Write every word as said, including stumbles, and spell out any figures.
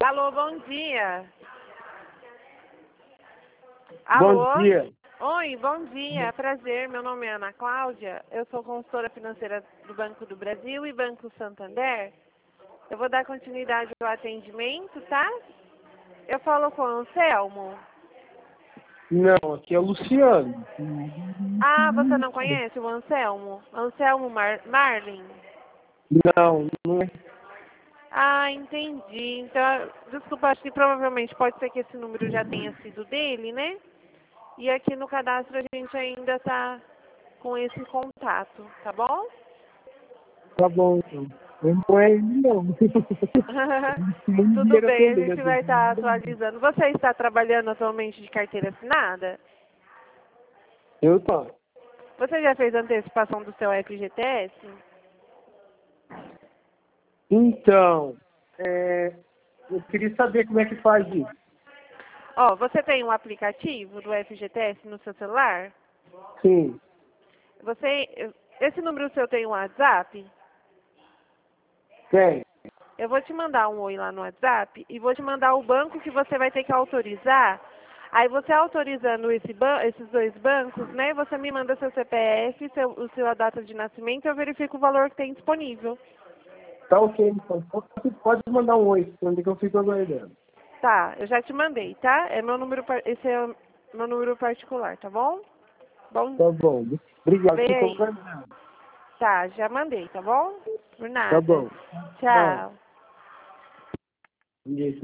Alô, bom dia. Alô? Bom dia. Oi, bom dia. Prazer, meu nome é Ana Cláudia. Eu sou consultora financeira do Banco do Brasil e Banco Santander. Eu vou dar continuidade ao atendimento, tá? Eu falo com o Anselmo. Não, aqui é o Luciano. Ah, você não conhece o Anselmo? Anselmo Mar Marlin? Não, não é. Ah, entendi. Então, desculpa, acho que provavelmente pode ser que esse número já tenha sido dele, né? E aqui no cadastro a gente ainda está com esse contato, tá bom? Tá bom, então. Não é ele, não. Tudo bem, a gente vai estar atualizando. Você está trabalhando atualmente de carteira assinada? Eu tô. Você já fez antecipação do seu F G T S? Então, é, eu queria saber como é que faz isso. Ó, você tem um aplicativo do F G T S no seu celular? Sim. Você, esse número seu tem um WhatsApp? Tem. Eu vou te mandar um oi lá no WhatsApp e vou te mandar o banco que você vai ter que autorizar. Aí você autorizando esse ban esses dois bancos, né? Você me manda seu C P F, seu, o seu a data de nascimento e eu verifico o valor que tem disponível. Tá ok, então. Pode, pode mandar um oi, onde que eu fico aguardando. Tá, eu já te mandei, tá? É meu número, par- esse é o meu número particular, tá bom? Bom, Tá bom. Obrigado, vê fico aí. aguardando. Tá, já mandei, tá bom? Por Tá nada. bom. Não. Tchau.